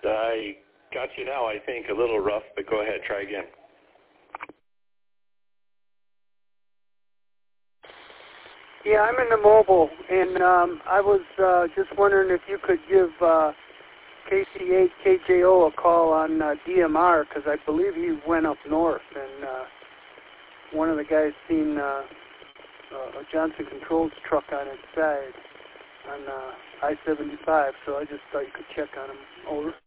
I got you now, I think. A little rough, but go ahead. Try again. Yeah, I'm in the mobile, and I was just wondering if you could give KC8 KJO a call on DMR, because I believe he went up north, and one of the guys seen a Johnson Controls truck on its side on I-75, so I just thought you could check on him. Over.